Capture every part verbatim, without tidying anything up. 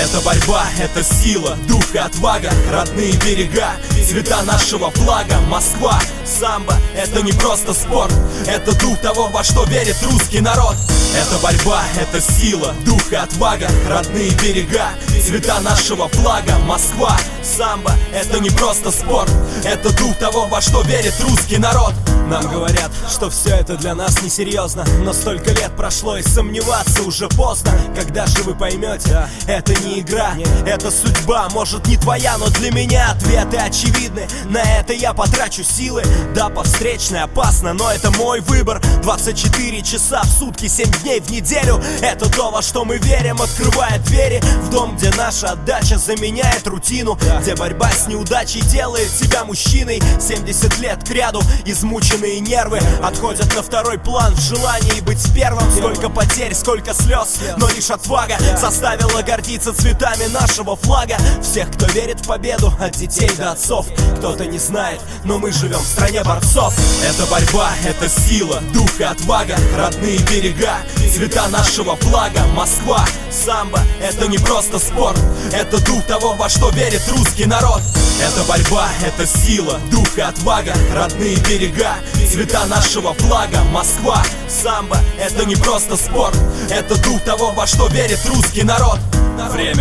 Это борьба, это сила, дух и отвага, родные берега, цвета нашего флага. Москва, самбо, это не просто спорт, это дух того, во что верит русский народ. Это борьба, это сила, дух и отвага, родные берега, цвета нашего флага. Москва, самбо, это не просто спорт, это дух того, во что верит русский народ. Нам говорят, что все это для нас несерьезно, но столько лет прошло и сомневаться уже поздно. Когда же вы поймете, это не игра, это судьба, может не твоя, но для меня ответы очевидны. На это я потрачу силы, да, по встречной опасно, но это мой выбор. Двадцать четыре часа в сутки, семь дней в неделю, это то, во что мы верим, открывая двери в дом, где наша отдача заменяет рутину, где борьба с неудачей делает тебя мужчиной. Семьдесят лет кряду измученные нервы отходят на второй план в желании быть первым. Сколько потерь, сколько слез, но лишь отвага заставила гордиться цветами нашего флага. Всех, кто верит в победу, от детей до отцов. Кто-то не знает, но мы живем в стране борцов. Это борьба, это сила, дух и отвага, родные берега, цвета нашего флага. Москва, самбо, это не просто спорт, это дух того, во что верит русский народ. Это борьба, это сила, дух и отвага, родные берега, цвета нашего флага. Москва, самбо, это не просто спорт, это дух того, во что верит русский народ. Время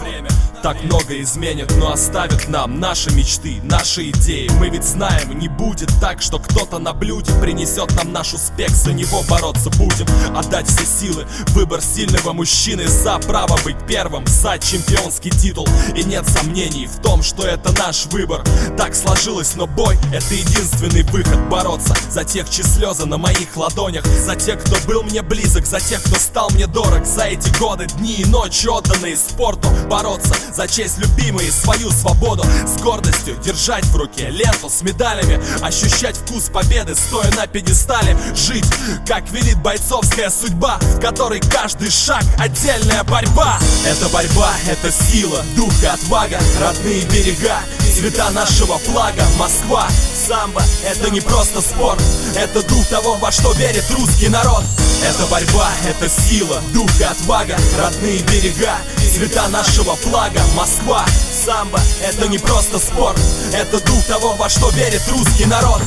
так много изменит, но оставит нам наши мечты, наши идеи. Мы ведь знаем, не будет так, что кто-то на блюде принесет нам наш успех, за него бороться будем, отдать все силы. Выбор сильного мужчины за право быть первым, за чемпионский титул. И нет сомнений в том, что это наш выбор. Так сложилось, но бой — это единственный выход. Бороться за тех, чьи слезы на моих ладонях, за тех, кто был мне близок, за тех, кто стал мне дорог. За эти годы, дни и ночи, отданные спорту. Бороться за честь любимой и свою свободу, с гордостью держать в руке ленту с медалями, ощущать вкус победы, стоя на пьедестале. Жить, как велит бойцовская судьба, в которой каждый шаг — отдельная борьба. Это борьба, это сила, дух и отвага, родные берега, цвета нашего флага. Москва, самбо, это не просто спорт, это дух того, во что верит русский народ. Это борьба, это сила, дух и отвага, родные берега, цвета нашего флага. Москва, самбо, это не просто спорт, это дух того, во что верит русский народ.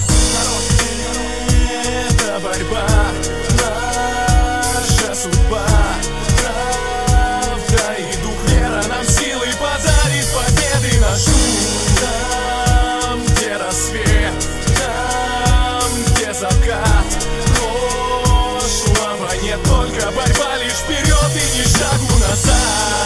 Это борьба, наша судьба, правда и дух, вера нам силы подарит победы наш дух. Там, где рассвет, там, где закат, прошлого нет, только борьба лишь вперед и ни шагу назад.